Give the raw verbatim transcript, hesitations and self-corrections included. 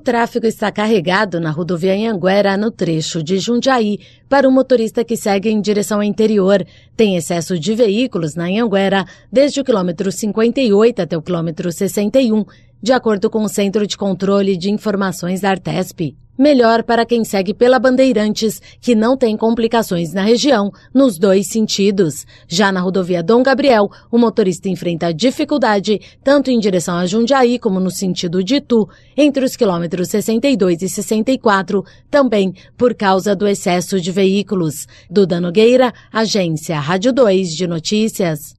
tráfego está carregado na rodovia Anhanguera, no trecho de Jundiaí, para o motorista que segue em direção ao interior. Tem excesso de veículos na Anhanguera desde o quilômetro cinquenta e oito até o quilômetro sessenta e um, de acordo com o Centro de Controle de Informações da Artesp. Melhor para quem segue pela Bandeirantes, que não tem complicações na região, nos dois sentidos. Já na rodovia Dom Gabriel, o motorista enfrenta dificuldade tanto em direção a Jundiaí como no sentido de Itu, entre os quilômetros sessenta e dois e sessenta e quatro, também por causa do excesso de veículos. Duda Nogueira, Agência Rádio dois de Notícias.